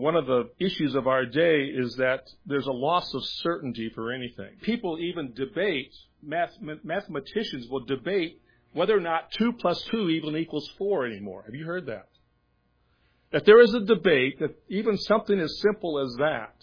One of the issues of our day is that there's a loss of certainty for anything. People even debate, mathematicians will debate whether or not 2 + 2 even equals 4 anymore. Have you heard that? That there is a debate that even something as simple as that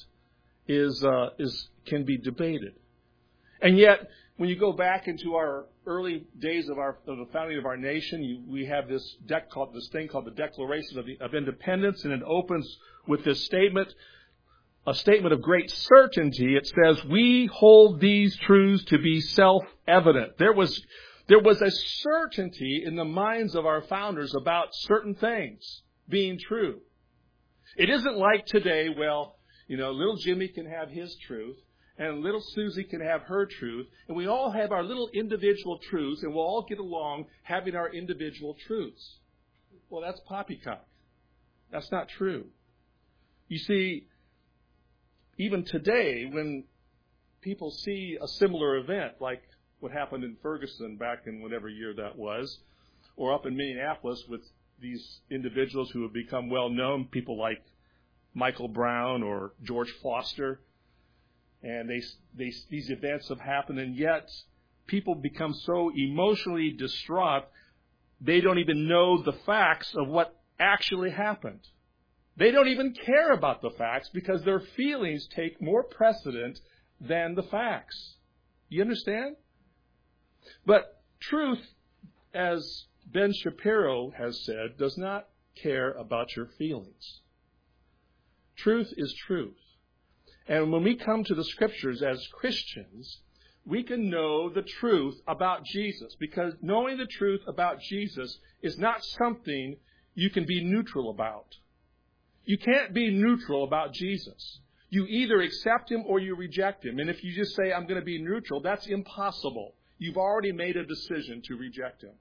can be debated. And yet, when you go back into our early days of the founding of our nation, we have this thing called the Declaration of Independence, and it opens with this statement, a statement of great certainty. It says, "We hold these truths to be self-evident." There was a certainty in the minds of our founders about certain things being true. It isn't like today, little Jimmy can have his truth, and little Susie can have her truth, and we all have our little individual truths, and we'll all get along having our individual truths. Well, that's poppycock. That's not true. You see, even today, when people see a similar event, like what happened in Ferguson back in whatever year that was, or up in Minneapolis with these individuals who have become well-known, people like Michael Brown or George Foster, and these events have happened, and yet people become so emotionally distraught, they don't even know the facts of what actually happened. They don't even care about the facts because their feelings take more precedent than the facts. You understand? But truth, as Ben Shapiro has said, does not care about your feelings. Truth is truth. And when we come to the Scriptures as Christians, we can know the truth about Jesus, because knowing the truth about Jesus is not something you can be neutral about. You can't be neutral about Jesus. You either accept him or you reject him. And if you just say, "I'm going to be neutral," that's impossible. You've already made a decision to reject him.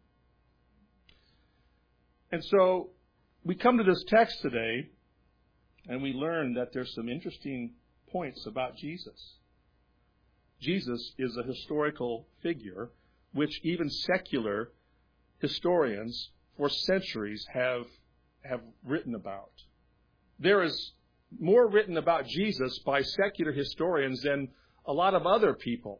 And so we come to this text today, and we learn that there's some interesting points about Jesus. Jesus is a historical figure which even secular historians for centuries have written about. There is more written about Jesus by secular historians than a lot of other people.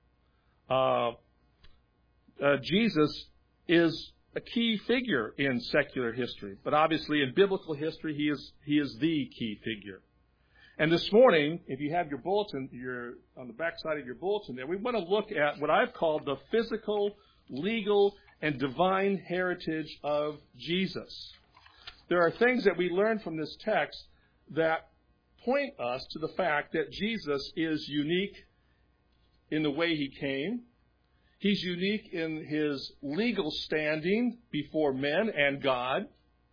Jesus is a key figure in secular history, but obviously in biblical history, he is the key figure. And this morning, if you have your bulletin, you're on the back side of your bulletin there, we want to look at what I've called the physical, legal, and divine heritage of Jesus. There are things that we learn from this text that point us to the fact that Jesus is unique in the way he came. He's unique in his legal standing before men and God.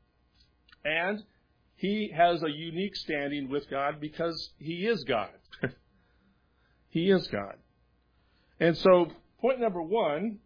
And he has a unique standing with God because he is God. He is God. And so, point number one,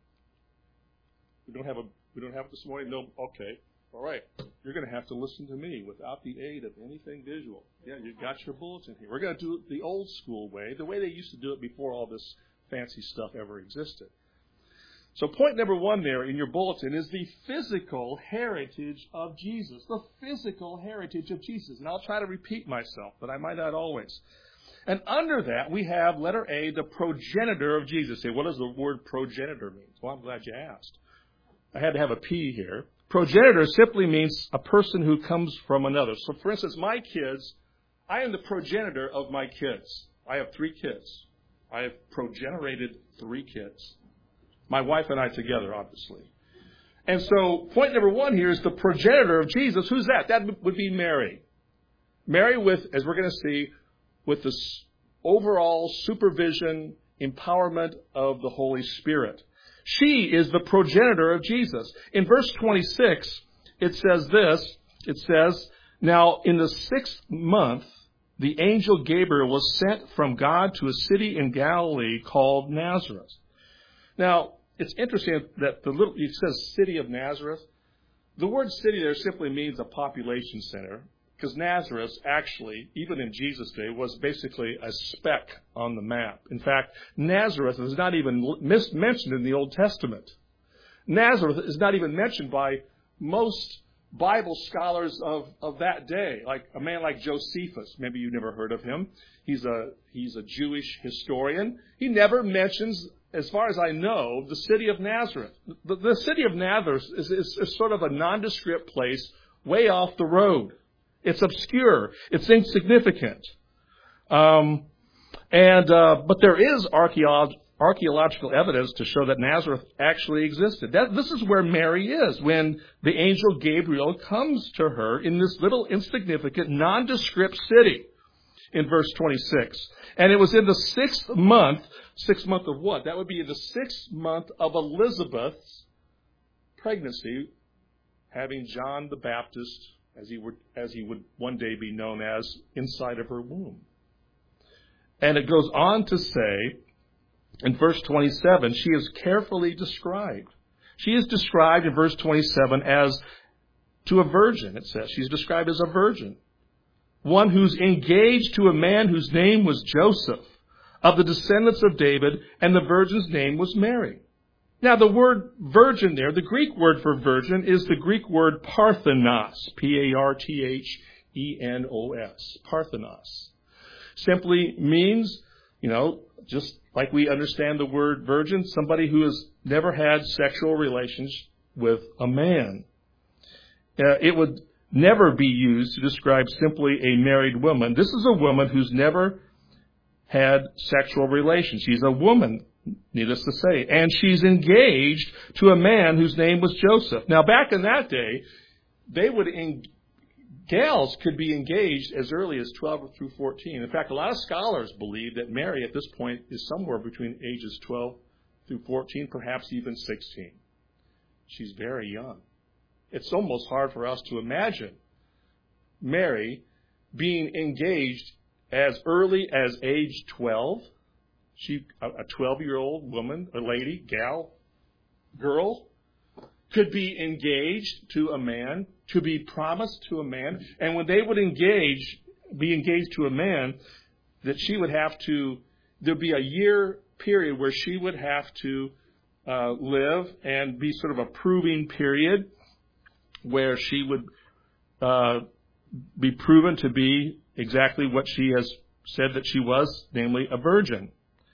we don't have it this morning? No, okay. All right. You're going to have to listen to me without the aid of anything visual. Yeah, you've got your bulletin here. We're going to do it the old school way, the way they used to do it before all this fancy stuff ever existed. So point number one there in your bulletin is the physical heritage of Jesus. The physical heritage of Jesus. And I'll try to repeat myself, but I might not always. And under that, we have letter A, the progenitor of Jesus. Say, what does the word progenitor mean? Well, I'm glad you asked. I had to have a P here. Progenitor simply means a person who comes from another. So, for instance, my kids, I am the progenitor of my kids. I have 3 kids. I have progenerated 3 kids. My wife and I together, obviously. And so, point number one here is the progenitor of Jesus. Who's that? That would be Mary. Mary with, as we're going to see, with this overall supervision, empowerment of the Holy Spirit. She is the progenitor of Jesus. In verse 26, it says this. It says, "Now in the 6th month, the angel Gabriel was sent from God to a city in Galilee called Nazareth." Now, it's interesting that it says city of Nazareth. The word city there simply means a population center, because Nazareth actually, even in Jesus' day, was basically a speck on the map. In fact, Nazareth is not even mentioned in the Old Testament. Nazareth is not even mentioned by most Bible scholars of that day, like a man like Josephus. Maybe you've never heard of him. He's a Jewish historian. He never mentions, as far as I know, the city of Nazareth. The city of Nazareth is sort of a nondescript place way off the road. It's obscure. It's insignificant. But there is archaeological evidence to show that Nazareth actually existed. This is where Mary is when the angel Gabriel comes to her in this little insignificant, nondescript city in verse 26. And it was in the 6th month of what? That would be in the 6th month of Elizabeth's pregnancy, having John the Baptist, as he would one day be known as, inside of her womb. And it goes on to say, in verse 27, she is carefully described. She is described in verse 27 as to a virgin, it says. She's described as a virgin. One who's engaged to a man whose name was Joseph, of the descendants of David, and the virgin's name was Mary. Now, the word virgin there, the Greek word for virgin, is the Greek word parthenos, Parthenos, parthenos. Simply means, just like we understand the word virgin, somebody who has never had sexual relations with a man. It would never be used to describe simply a married woman. This is a woman who's never had sexual relations. She's a woman, needless to say. And she's engaged to a man whose name was Joseph. Now, back in that day, gals could be engaged as early as 12 through 14. In fact, a lot of scholars believe that Mary at this point is somewhere between ages 12 through 14, perhaps even 16. She's very young. It's almost hard for us to imagine Mary being engaged as early as age 12. She, a 12-year-old woman, a lady, girl, could be engaged to a man, to be promised to a man. And when they would be engaged to a man, that she would have to, there'd be a year period where she would have to live and be sort of a proving period where she would be proven to be exactly what she has said that she was, namely a virgin.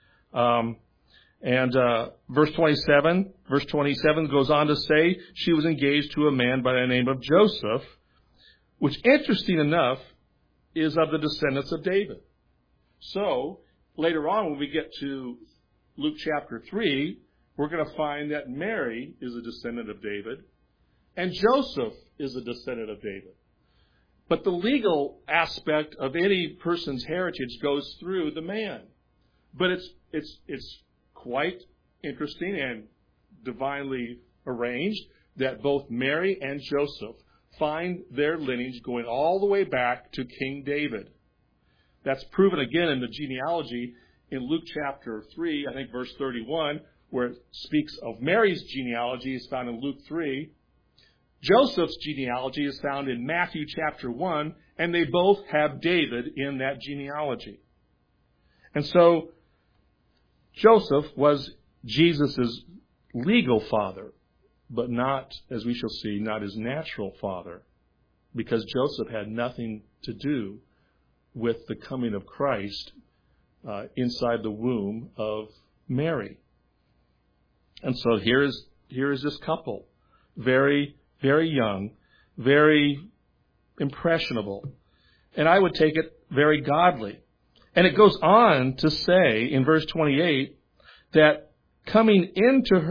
Verse 27 goes on to say she was engaged to a man by the name of Joseph, which, interesting enough, is of the descendants of David. So, later on when we get to Luke chapter 3, we're going to find that Mary is a descendant of David and Joseph is a descendant of David. But the legal aspect of any person's heritage goes through the man. But it's quite interesting and divinely arranged that both Mary and Joseph find their lineage going all the way back to King David. That's proven again in the genealogy in Luke chapter 3, I think verse 31, where it speaks of Mary's genealogy is found in Luke 3. Joseph's genealogy is found in Matthew chapter 1, and they both have David in that genealogy. And so Joseph was Jesus' legal father, but not, as we shall see, not his natural father, because Joseph had nothing to do with the coming of Christ inside the womb of Mary. And so here is this couple, very, very young, very impressionable, and I would take it very godly. And it goes on to say in verse 28 that coming into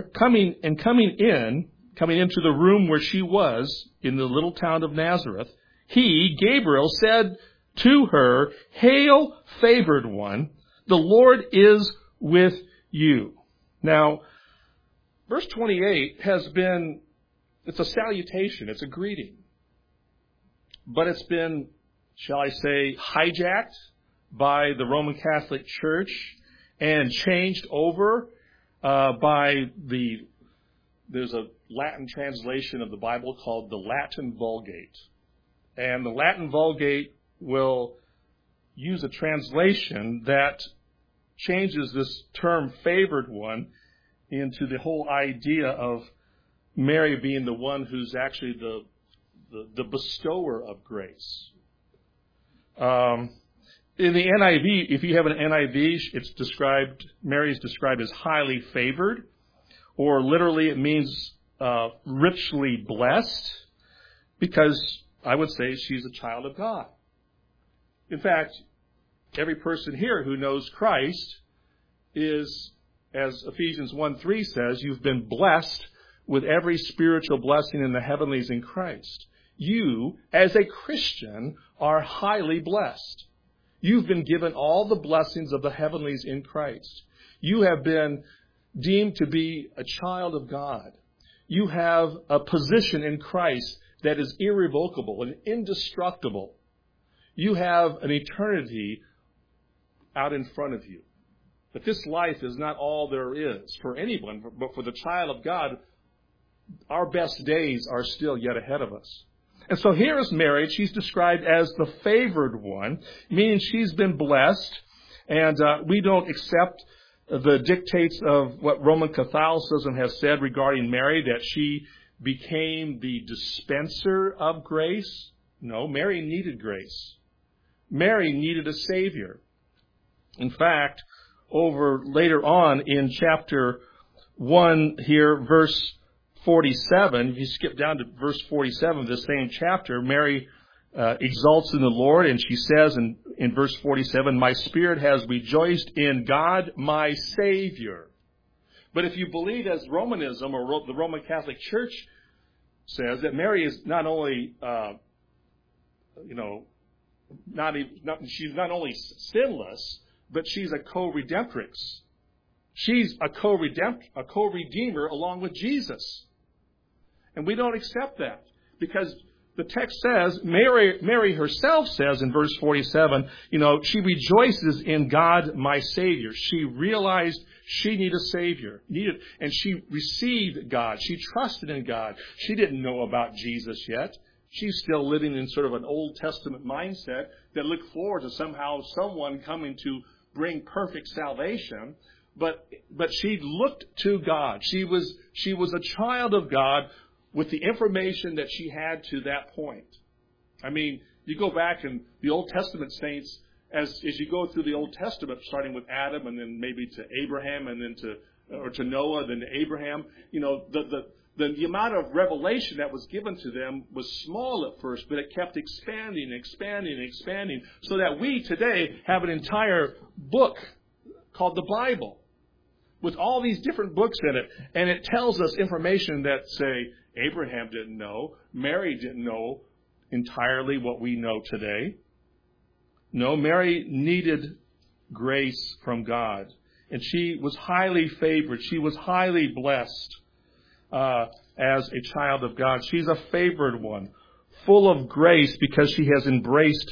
the room where she was in the little town of Nazareth, he, Gabriel, said to her, "Hail, favored one, the Lord is with you." Now, verse 28 it's a salutation, it's a greeting. But it's been, shall I say, hijacked by the Roman Catholic Church and changed over there's a Latin translation of the Bible called the Latin Vulgate. And the Latin Vulgate will use a translation that changes this term favored one into the whole idea of Mary being the one who's actually the bestower of grace. In the NIV, if you have an NIV, Mary is described as highly favored, or literally it means richly blessed, because I would say she's a child of God. In fact, every person here who knows Christ is, as Ephesians 1:3 says, you've been blessed with every spiritual blessing in the heavenlies in Christ. You, as a Christian, are highly blessed. You've been given all the blessings of the heavenlies in Christ. You have been deemed to be a child of God. You have a position in Christ that is irrevocable and indestructible. You have an eternity out in front of you. But this life is not all there is for anyone, but for the child of God, our best days are still yet ahead of us. And so here is Mary. She's described as the favored one, meaning she's been blessed, and we don't accept the dictates of what Roman Catholicism has said regarding Mary, that she became the dispenser of grace. No, Mary needed grace. Mary needed a Savior. In fact, over later on in chapter 1 here, verse 47, if you skip down to verse 47 of the same chapter, Mary exalts in the Lord, and she says in verse 47, my spirit has rejoiced in God, my Savior. But if you believe as Romanism, or the Roman Catholic Church says, that Mary is not only, she's not only sinless, but she's a co-redemptrix. She's a co-redeemer along with Jesus. And we don't accept that, because the text says, Mary herself says in verse 47, she rejoices in God, my Savior. She realized she needed a Savior, and she received God. She trusted in God. She didn't know about Jesus yet. She's still living in sort of an Old Testament mindset that looked forward to somehow someone coming to bring perfect salvation. But she looked to God. She was a child of God with the information that she had to that point. I mean, you go back in the Old Testament saints, as you go through the Old Testament, starting with Adam and then maybe to Abraham and then to Noah, then to Abraham, the amount of revelation that was given to them was small at first, but it kept expanding, so that we today have an entire book called the Bible with all these different books in it. And it tells us information that, say, Abraham didn't know, Mary didn't know entirely what we know today. No, Mary needed grace from God. And she was highly favored. She was highly blessed as a child of God. She's a favored one, full of grace because she has embraced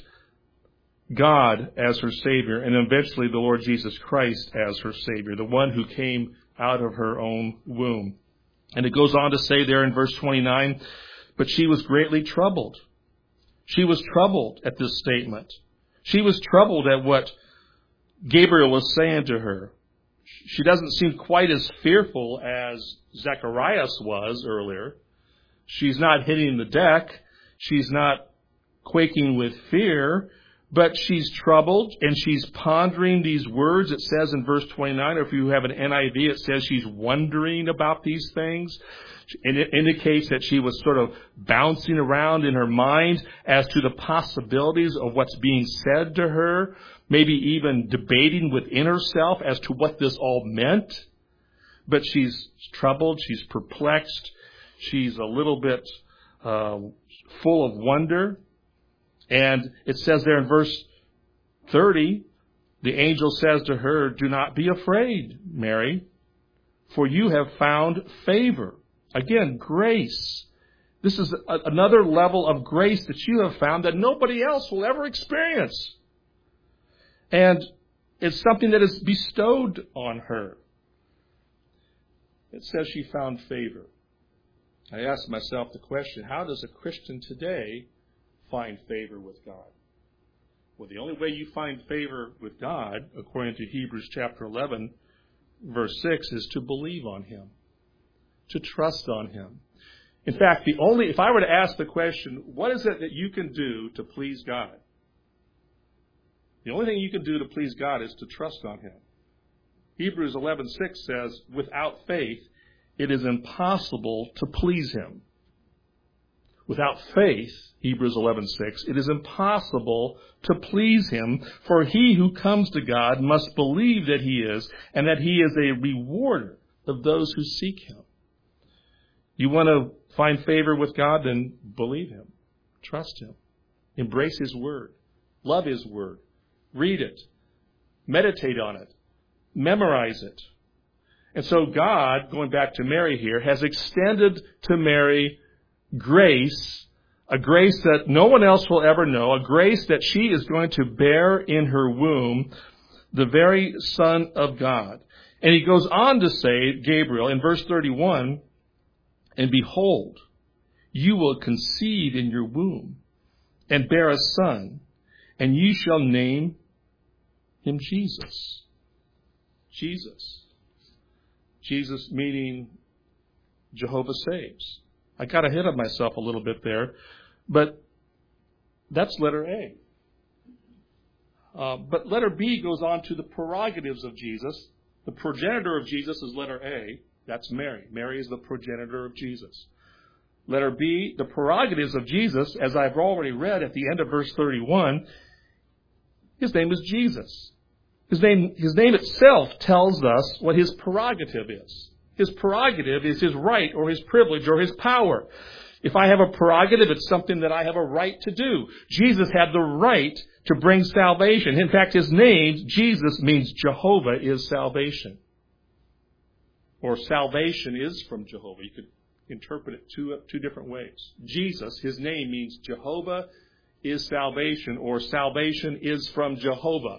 God as her Savior, and eventually the Lord Jesus Christ as her Savior, the one who came out of her own womb. And it goes on to say there in verse 29, but she was greatly troubled. She was troubled at this statement. She was troubled at what Gabriel was saying to her. She doesn't seem quite as fearful as Zacharias was earlier. She's not hitting the deck. She's not quaking with fear. But she's troubled, and she's pondering these words. It says in verse 29, or if you have an NIV, it says she's wondering about these things. And it indicates that she was sort of bouncing around in her mind as to the possibilities of what's being said to her, maybe even debating within herself as to what this all meant. But she's troubled, she's perplexed, she's a little bit full of wonder. And it says there in verse 30, the angel says to her, do not be afraid, Mary, for you have found favor. Again, grace. This is another level of grace that you have found that nobody else will ever experience. And it's something that is bestowed on her. It says she found favor. I asked myself the question, how does a Christian today find favor with God? Well, the only way you find favor with God, according to Hebrews chapter 11, verse 6, is to believe on Him, to trust on Him. In fact, if I were to ask the question, what is it that you can do to please God? The only thing you can do to please God is to trust on Him. Hebrews 11:6 says, without faith, it is impossible to please Him. Without faith, Hebrews 11:6, it is impossible to please Him, for he who comes to God must believe that He is, and that He is a rewarder of those who seek Him. You want to find favor with God? Then believe Him. Trust Him. Embrace His Word. Love His Word. Read it. Meditate on it. Memorize it. And so God, going back to Mary here, has extended to Mary grace, a grace that no one else will ever know, a grace that she is going to bear in her womb, the very Son of God. And he goes on to say, Gabriel, in verse 31, and behold, you will conceive in your womb and bear a son, and you shall name him Jesus. Jesus. Jesus meaning Jehovah saves. I got ahead of myself a little bit there, but that's letter A. But letter B goes on to the prerogatives of Jesus. The progenitor of Jesus is letter A. That's Mary. Mary is the progenitor of Jesus. Letter B, the prerogatives of Jesus, as I've already read at the end of verse 31, his name is Jesus. His name itself tells us what his prerogative is. His prerogative is his right or his privilege or his power. If I have a prerogative, it's something that I have a right to do. Jesus had the right to bring salvation. In fact, his name, Jesus, means Jehovah is salvation. Or salvation is from Jehovah. You could interpret it two different ways. Jesus, his name means Jehovah is salvation, or salvation is from Jehovah.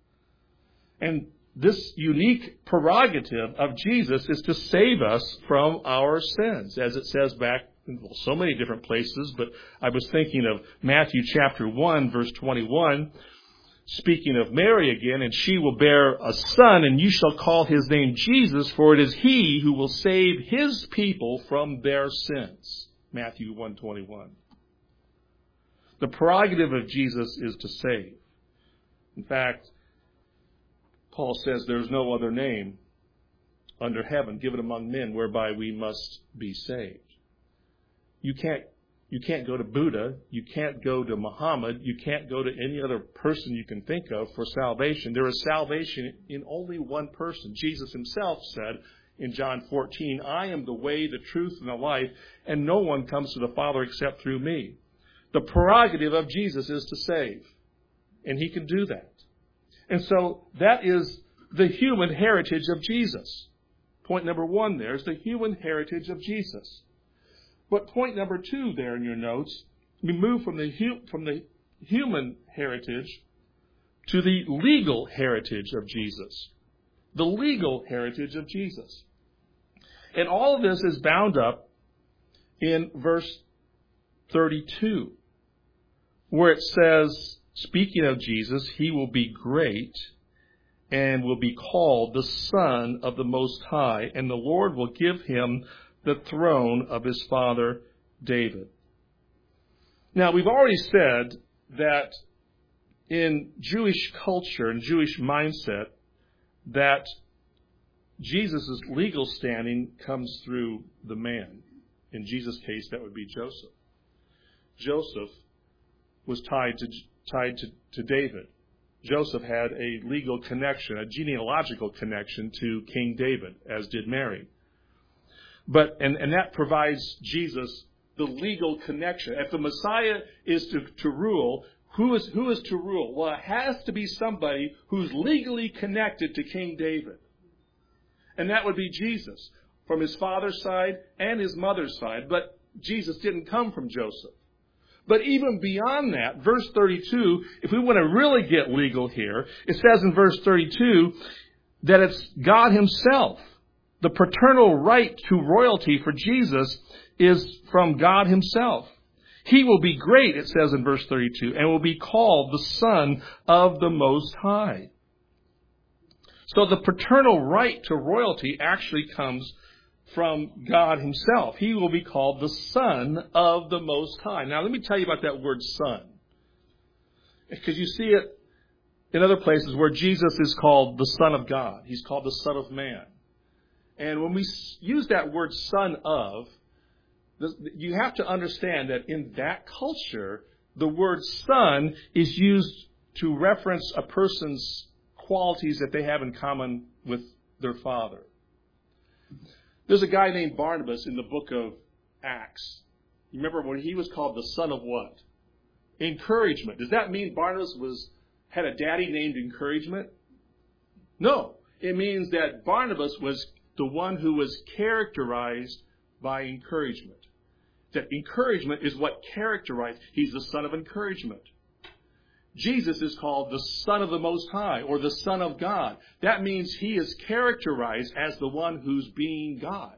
And this unique prerogative of Jesus is to save us from our sins, as it says back in so many different places. But I was thinking of Matthew chapter 1, verse 21, speaking of Mary again, and she will bear a son, and you shall call his name Jesus, for it is he who will save his people from their sins. Matthew 1:21. The prerogative of Jesus is to save. In fact, Paul says there's no other name under heaven given among men whereby we must be saved. You can't go to Buddha. You can't go to Muhammad. You can't go to any other person you can think of for salvation. There is salvation in only one person. Jesus himself said in John 14, I am the way, the truth, and the life, and no one comes to the Father except through me. The prerogative of Jesus is to save, and he can do that. And so that is the human heritage of Jesus. Point number one there is the human heritage of Jesus. But point number two there in your notes, we move from the human heritage to the legal heritage of Jesus. The legal heritage of Jesus. And all of this is bound up in verse 32, where it says, speaking of Jesus, he will be great and will be called the Son of the Most High, and the Lord will give him the throne of his father David. Now, we've already said that in Jewish culture and Jewish mindset that Jesus' legal standing comes through the man. In Jesus' case, that would be Joseph. Joseph was tied to David. Joseph had a legal connection, a genealogical connection to King David, as did Mary. But and that provides Jesus the legal connection. If the Messiah is to rule, who is to rule? Well, it has to be somebody who's legally connected to King David. And that would be Jesus, from his father's side and his mother's side. But Jesus didn't come from Joseph. But even beyond that, verse 32, if we want to really get legal here, it says in verse 32 that it's God himself. The paternal right to royalty for Jesus is from God himself. He will be great, it says in verse 32, and will be called the Son of the Most High. So the paternal right to royalty actually comes from God himself. He will be called the Son of the Most High. Now, let me tell you about that word son. Because you see it in other places where Jesus is called the Son of God. He's called the Son of Man. And when we use that word son of, you have to understand that in that culture, the word son is used to reference a person's qualities that they have in common with their father. There's a guy named Barnabas in the book of Acts. You remember when he was called the son of what? Encouragement. Does that mean Barnabas had a daddy named Encouragement? No. It means that Barnabas was the one who was characterized by encouragement. That encouragement is what characterized. He's the son of encouragement. Jesus is called the Son of the Most High, or the Son of God. That means he is characterized as the one who's being God.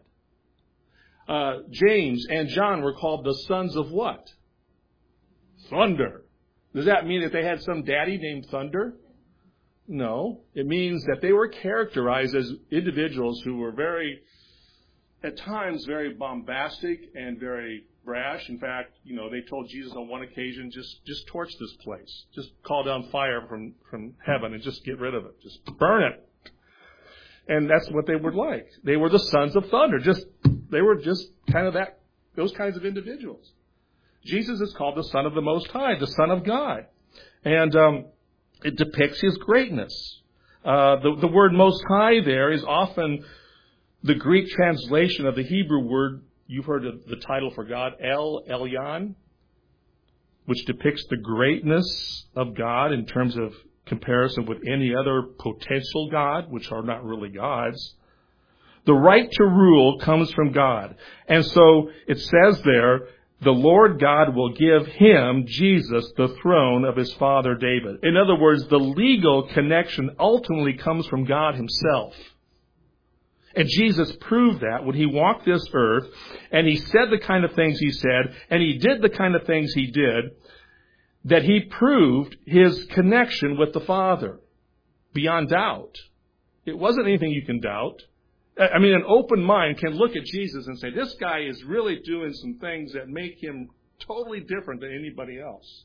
James and John were called the sons of what? Thunder. Does that mean that they had some daddy named Thunder? No. It means that they were characterized as individuals who were at times very bombastic and very brash. In fact, they told Jesus on one occasion, just torch this place. Just call down fire from heaven and just get rid of it. Just burn it. And that's what they were like. They were the sons of thunder. They were just kind of those kinds of individuals. Jesus is called the Son of the Most High, the Son of God. And it depicts his greatness. The word Most High there is often the Greek translation of the Hebrew word. You've heard of the title for God, El Elyon, which depicts the greatness of God in terms of comparison with any other potential God, which are not really gods. The right to rule comes from God. And so it says there, the Lord God will give him, Jesus, the throne of his father David. In other words, the legal connection ultimately comes from God himself. And Jesus proved that when he walked this earth, and he said the kind of things he said, and he did the kind of things he did, that he proved his connection with the Father beyond doubt. It wasn't anything you can doubt. I mean, an open mind can look at Jesus and say, this guy is really doing some things that make him totally different than anybody else.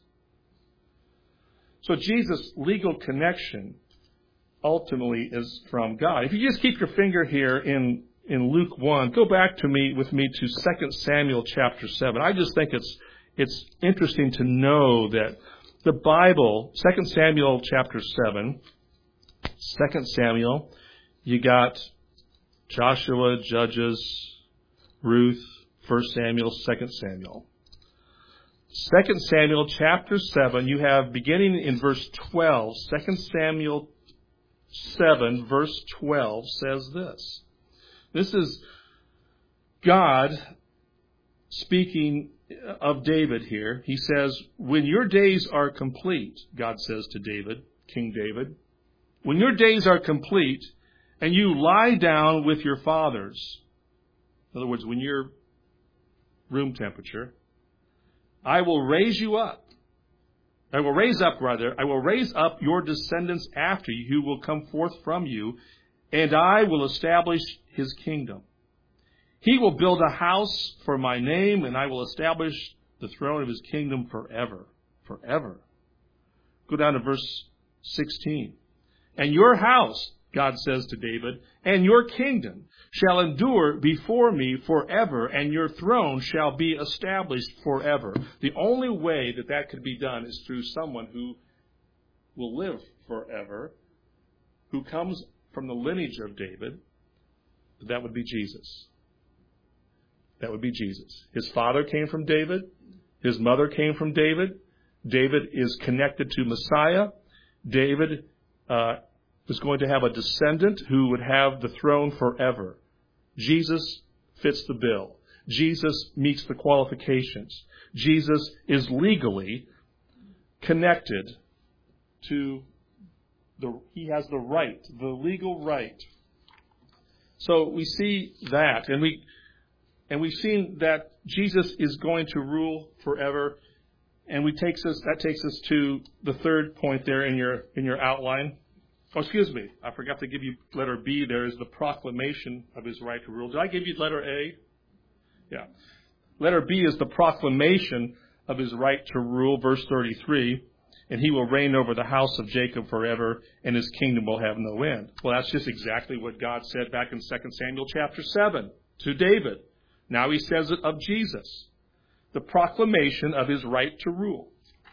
So Jesus' legal connection ultimately is from God. If you just keep your finger here in Luke 1, go back with me to 2 Samuel chapter 7. I just think it's interesting to know that the Bible, 2 Samuel chapter 7, 2 Samuel, you got Joshua, Judges, Ruth, 1 Samuel, 2 Samuel. 2 Samuel chapter 7, you have beginning in verse 12, 2 Samuel 7, verse 12 says this. This is God speaking of David here. He says, when your days are complete, God says to David, King David, when your days are complete and you lie down with your fathers, in other words, when you're room temperature, I will raise up your descendants after you who will come forth from you, and I will establish his kingdom. He will build a house for my name, and I will establish the throne of his kingdom forever. Forever. Go down to verse 16. And your house, God says to David, and your kingdom shall endure before me forever, and your throne shall be established forever. The only way that could be done is through someone who will live forever, who comes from the lineage of David. That would be Jesus. That would be Jesus. His father came from David. His mother came from David. David is connected to Messiah. David is going to have a descendant who would have the throne forever. Jesus fits the bill. Jesus meets the qualifications. Jesus is legally connected to he has the right, the legal right. So we see that, and we've seen that Jesus is going to rule forever, and that takes us to the third point there in your outline. Oh, excuse me. I forgot to give you letter B. There is the proclamation of his right to rule. Did I give you letter A? Yeah. Letter B is the proclamation of his right to rule, verse 33. And he will reign over the house of Jacob forever, and his kingdom will have no end. Well, that's just exactly what God said back in 2 Samuel chapter 7 to David. Now he says it of Jesus. The proclamation of his right to rule.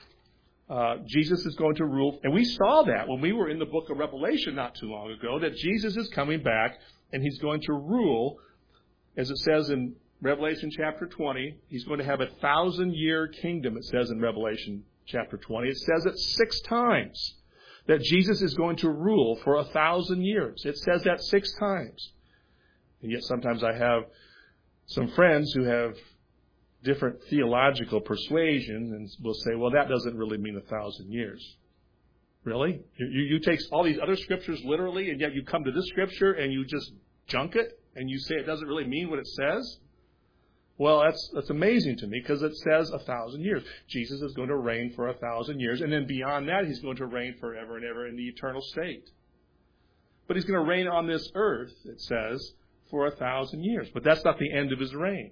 Jesus is going to rule. And we saw that when we were in the book of Revelation not too long ago, that Jesus is coming back and he's going to rule, as it says in Revelation chapter 20. He's going to have 1,000-year kingdom, it says in Revelation chapter 20. It says it 6 times that Jesus is going to rule for 1,000 years. It says that 6 times. And yet sometimes I have some friends who have different theological persuasion and will say, well, that doesn't really mean 1,000 years. Really? You take all these other scriptures literally, and yet you come to this scripture and you just junk it, and you say it doesn't really mean what it says? Well, that's amazing to me, because it says 1,000 years. Jesus is going to reign for 1,000 years, and then beyond that, he's going to reign forever and ever in the eternal state. But he's going to reign on this earth, it says, for 1,000 years. But that's not the end of his reign.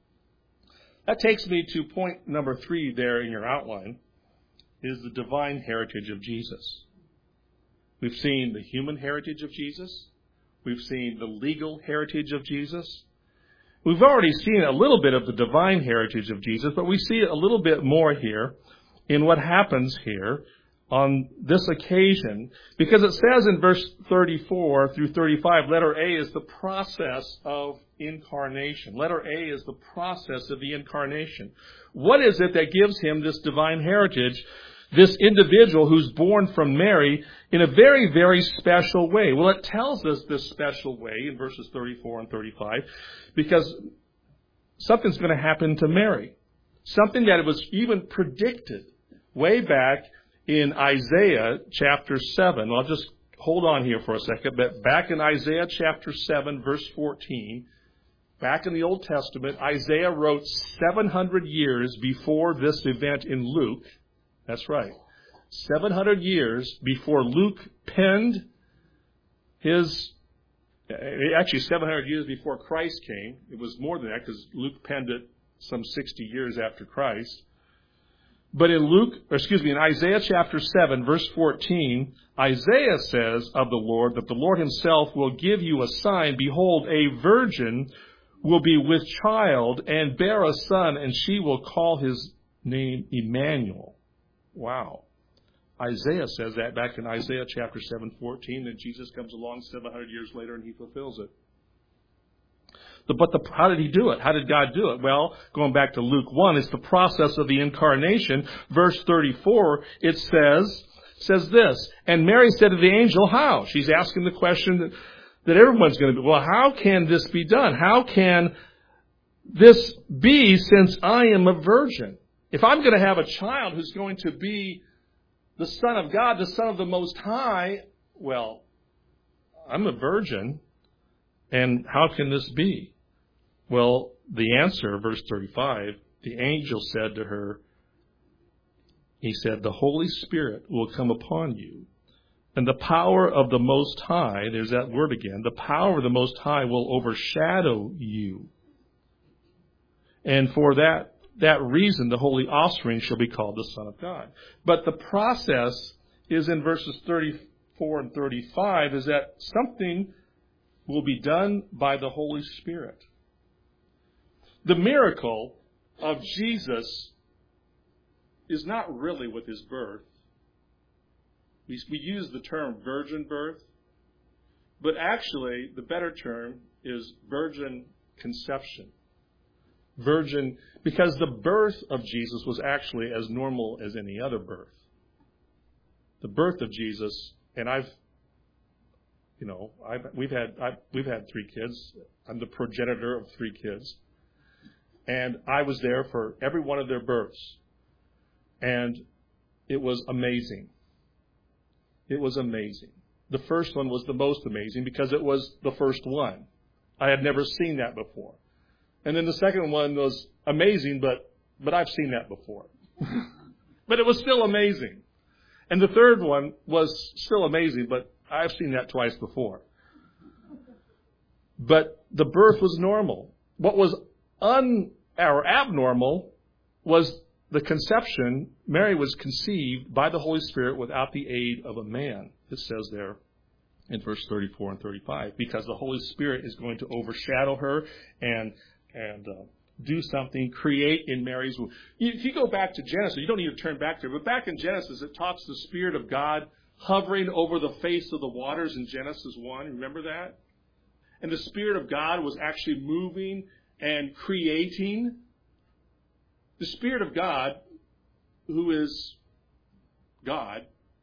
That takes me to point number 3 there in your outline, is the divine heritage of Jesus. We've seen the human heritage of Jesus. We've seen the legal heritage of Jesus. We've already seen a little bit of the divine heritage of Jesus, but we see a little bit more here in what happens here on this occasion, because it says in verse 34 through 35, letter A is the process of incarnation. Letter A is the process of the incarnation. What is it that gives him this divine heritage, this individual who's born from Mary in a very, very special way? Well, it tells us this special way in verses 34 and 35 because something's going to happen to Mary. Something that was even predicted way back in Isaiah chapter 7. I'll just hold on here for a second. But back in Isaiah chapter 7, verse 14, back in the Old Testament, Isaiah wrote 700 years before this event in Luke. That's right. 700 years before Luke penned his, actually 700 years before Christ came. It was more than that because Luke penned it some 60 years after Christ. But in Isaiah chapter 7, verse 14, Isaiah says of the Lord that the Lord himself will give you a sign. Behold, a virgin will be with child and bear a son, and she will call his name Emmanuel. Wow. Isaiah says that back in Isaiah chapter 7:14, and Jesus comes along 700 years later and he fulfills it. But how did he do it? How did God do it? Well, going back to Luke 1, it's the process of the incarnation. Verse 34, it says this, and Mary said to the angel, how? She's asking the question that everyone's going to do. Well, how can this be done? How can this be since I am a virgin? If I'm going to have a child who's going to be the Son of God, the Son of the Most High, well, I'm a virgin, and how can this be? Well, the answer, verse 35, the angel said to her, he said, the Holy Spirit will come upon you, and the power of the Most High, there's that word again, the power of the Most High will overshadow you. And for that reason, the holy offspring shall be called the Son of God. But the process is in verses 34 and 35, is that something will be done by the Holy Spirit. The miracle of Jesus is not really with his birth. We use the term virgin birth, but actually the better term is virgin conception. Virgin, because the birth of Jesus was actually as normal as any other birth. The birth of Jesus, and we've had 3 kids. I'm the progenitor of 3 kids. And I was there for every one of their births. And it was amazing. It was amazing. The first one was the most amazing because it was the first one. I had never seen that before. And then the second one was amazing, but I've seen that before. But it was still amazing. And the third one was still amazing, but I've seen that twice before. But the birth was normal. What was abnormal was the conception. Mary was conceived by the Holy Spirit without the aid of a man. It says there in verse 34 and 35, because the Holy Spirit is going to overshadow her and do something, create in Mary's womb. If you go back to Genesis, you don't need to turn back there, but back in Genesis, it talks the Spirit of God hovering over the face of the waters in Genesis 1. Remember that? And the Spirit of God was actually moving and creating. The Spirit of God, who is God,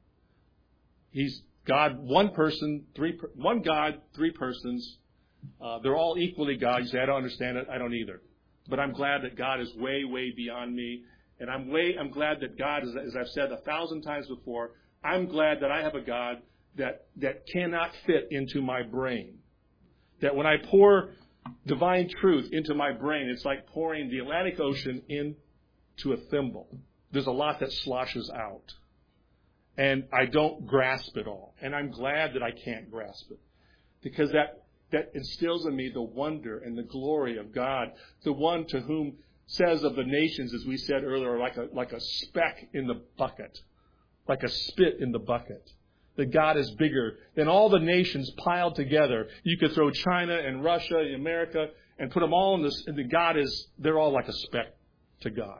He's God, one person, one God, three persons. They're all equally God. You say, I don't understand it. I don't either. But I'm glad that God is way, way beyond me. And I'm glad that God, as I've said 1,000 times before, I'm glad that I have a God that cannot fit into my brain. That when I pour divine truth into my brain, it's like pouring the Atlantic Ocean into a thimble. There's a lot that sloshes out. And I don't grasp it all. And I'm glad that I can't grasp it. Because that instills in me the wonder and the glory of God, the one to whom says of the nations, as we said earlier, like a speck in the bucket, like a spit in the bucket. That God is bigger than all the nations piled together. You could throw China and Russia and America and put them all in this, and they're all like a speck to God.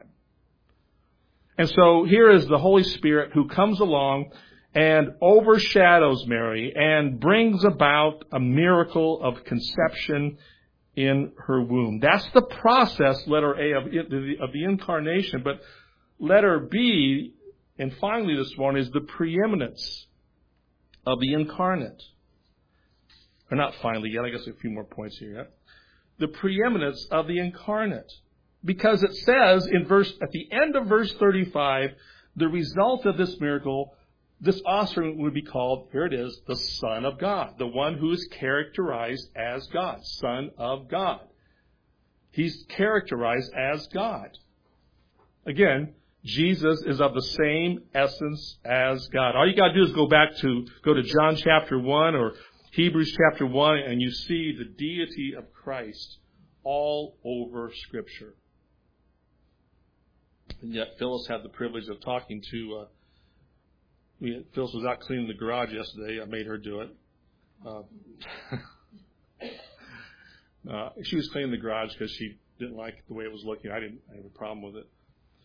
And so here is the Holy Spirit who comes along and overshadows Mary and brings about a miracle of conception in her womb. That's the process, letter A, of the incarnation. But letter B, and finally this one, is the preeminence of the incarnate. Or not finally yet, I guess a few more points here yet. The preeminence of the incarnate. Because it says at the end of verse 35, the result of this miracle, this offspring would be called, here it is, the Son of God. The one who is characterized as God. Son of God. He's characterized as God. Again, Jesus is of the same essence as God. All you got to do is go to John chapter 1 or Hebrews chapter 1, and you see the deity of Christ all over Scripture. And yet Phyllis had the privilege of talking to, Phyllis was out cleaning the garage yesterday. I made her do it. She was cleaning the garage because she didn't like the way it was looking. I didn't have a problem with it.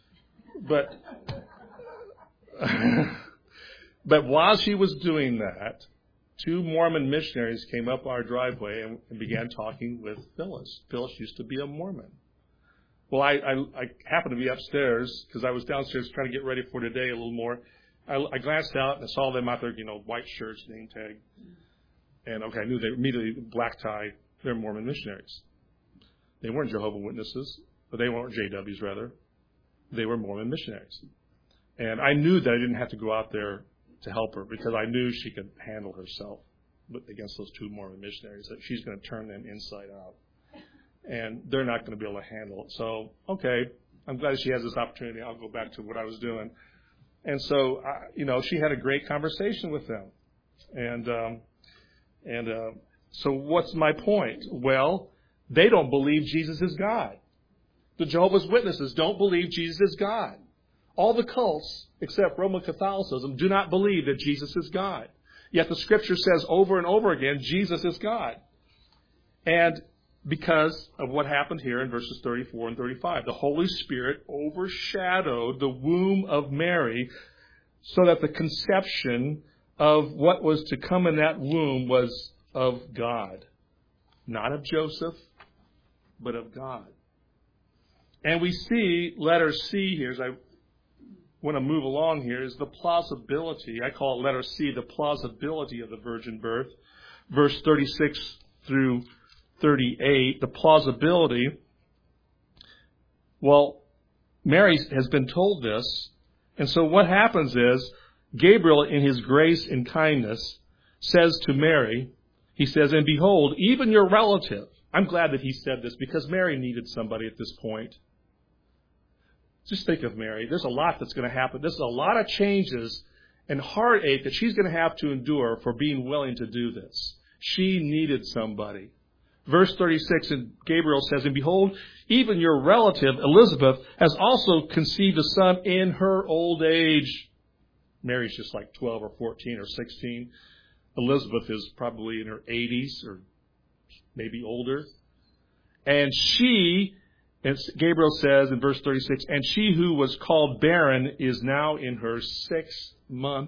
But while she was doing that, 2 Mormon missionaries came up our driveway and began talking with Phyllis. Phyllis used to be a Mormon. Well, I happened to be upstairs because I was downstairs trying to get ready for today a little more. I glanced out and I saw them out there, white shirts, name tag. And I knew they immediately, black tie, they're Mormon missionaries. They weren't Jehovah's Witnesses, but they weren't JWs rather. They were Mormon missionaries. And I knew that I didn't have to go out there to help her because I knew she could handle herself against those 2 Mormon missionaries, that she's going to turn them inside out. And they're not going to be able to handle it. So, okay, I'm glad she has this opportunity. I'll go back to what I was doing. And so, she had a great conversation with them. And so what's my point? Well, they don't believe Jesus is God. The Jehovah's Witnesses don't believe Jesus is God. All the cults, except Roman Catholicism, do not believe that Jesus is God. Yet the Scripture says over and over again, Jesus is God. And because of what happened here in verses 34 and 35, the Holy Spirit overshadowed the womb of Mary so that the conception of what was to come in that womb was of God. Not of Joseph, but of God. And we see letter C here, as I want to move along here, is the plausibility. I call it letter C, the plausibility of the virgin birth. Verse 36 through 38, the plausibility. Well, Mary has been told this. And so what happens is, Gabriel, in his grace and kindness, says to Mary, he says, and behold, even your relative. I'm glad that he said this because Mary needed somebody at this point. Just think of Mary. There's a lot that's going to happen. There's a lot of changes and heartache that she's going to have to endure for being willing to do this. She needed somebody. Verse 36, and Gabriel says, and behold, even your relative Elizabeth has also conceived a son in her old age. Mary's just like 12 or 14 or 16. Elizabeth is probably in her 80s or maybe older. And she, as Gabriel says in verse 36, and she who was called barren is now in her 6th month.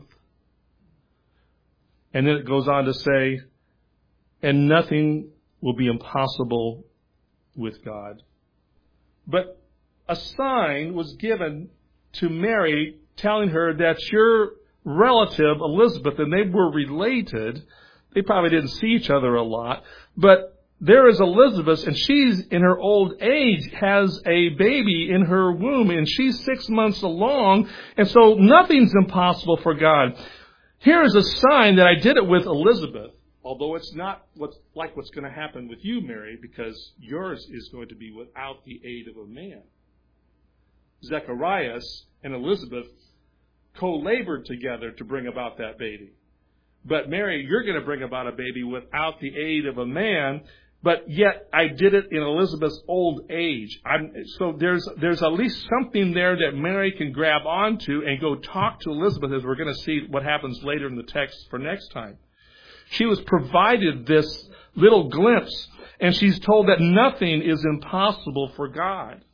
And then it goes on to say, and nothing will be impossible with God. But a sign was given to Mary telling her that your relative Elizabeth, and they were related, they probably didn't see each other a lot, but there is Elizabeth, and she's in her old age, has a baby in her womb, and she's 6 months along, and so nothing's impossible for God. Here is a sign that I did it with Elizabeth, although it's not what's going to happen with you, Mary, because yours is going to be without the aid of a man. Zacharias and Elizabeth co-labored together to bring about that baby. But Mary, you're going to bring about a baby without the aid of a man, but yet I did it in Elizabeth's old age. So there's at least something there that Mary can grab onto and go talk to Elizabeth, as we're going to see what happens later in the text for next time. She was provided this little glimpse, and she's told that nothing is impossible for God.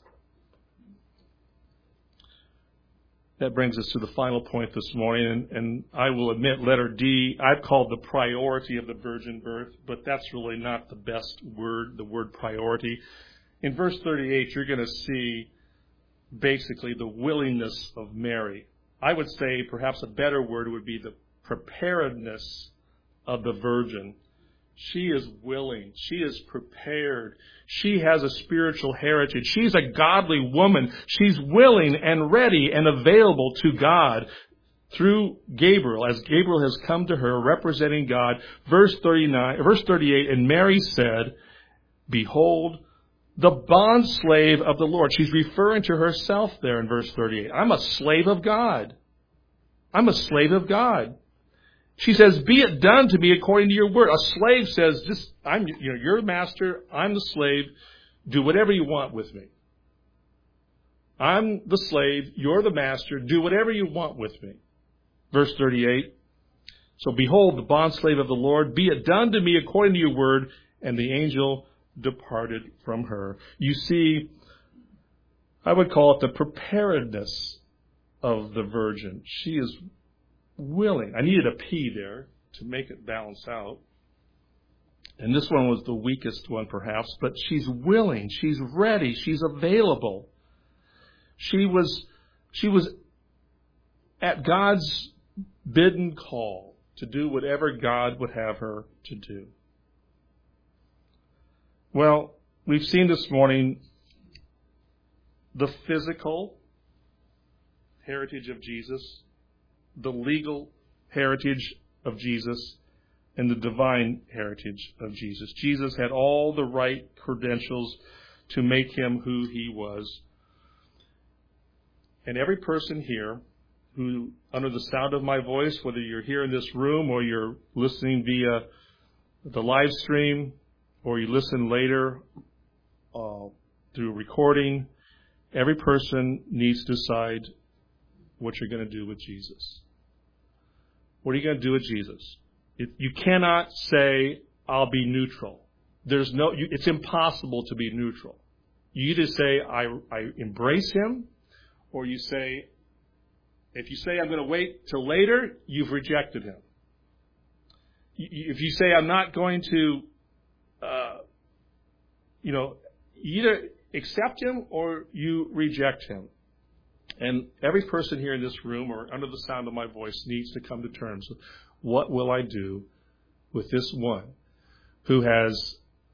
That brings us to the final point this morning, and I will admit, letter D, I've called the priority of the virgin birth, but that's really not the best word, the word priority. In verse 38, you're going to see basically the willingness of Mary. I would say perhaps a better word would be the preparedness of the virgin. She is willing. She is prepared. She has a spiritual heritage. She's a godly woman. She's willing and ready and available to God through Gabriel, as Gabriel has come to her representing God. Verse 38, and Mary said, behold, the bondslave of the Lord. She's referring to herself there in verse 38. I'm a slave of God. I'm a slave of God. She says, be it done to me according to your word. A slave says, you're the master, I'm the slave, do whatever you want with me. I'm the slave, you're the master, do whatever you want with me. Verse 38, so behold, the bondslave of the Lord, be it done to me according to your word. And the angel departed from her. You see, I would call it the preparedness of the virgin. She is willing. I needed a P there to make it balance out. And this one was the weakest one perhaps, but she's willing, she's ready, she's available. She was at God's bidden call to do whatever God would have her to do. Well, we've seen this morning the physical heritage of Jesus, the legal heritage of Jesus, and the divine heritage of Jesus. Jesus had all the right credentials to make him who he was. And every person here who, under the sound of my voice, whether you're here in this room or you're listening via the live stream or you listen later through recording, every person needs to decide what you're going to do with Jesus. What are you going to do with Jesus? You cannot say, I'll be neutral. It's impossible to be neutral. You either say, I embrace him, or you say, if you say, I'm going to wait till later, you've rejected him. If you say, I'm not going to, either accept him or you reject him. And every person here in this room or under the sound of my voice needs to come to terms with, what will I do with this one who has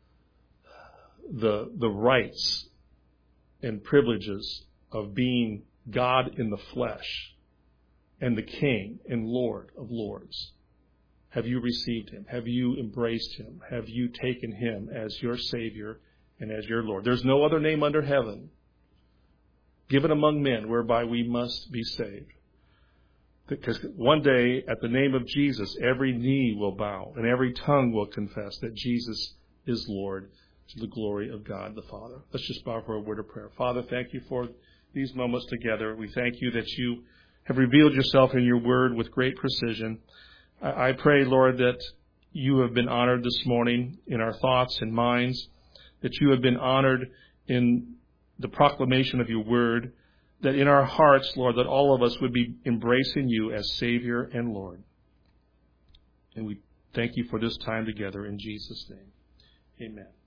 the rights and privileges of being God in the flesh and the King and Lord of Lords? Have you received him? Have you embraced him? Have you taken him as your Savior and as your Lord? There's no other name under heaven given among men whereby we must be saved. Because one day, at the name of Jesus, every knee will bow and every tongue will confess that Jesus is Lord, to the glory of God the Father. Let's just bow for a word of prayer. Father, thank you for these moments together. We thank you that you have revealed yourself in your word with great precision. I pray, Lord, that you have been honored this morning in our thoughts and minds, that you have been honored in the proclamation of your word, that in our hearts, Lord, that all of us would be embracing you as Savior and Lord. And we thank you for this time together in Jesus' name. Amen.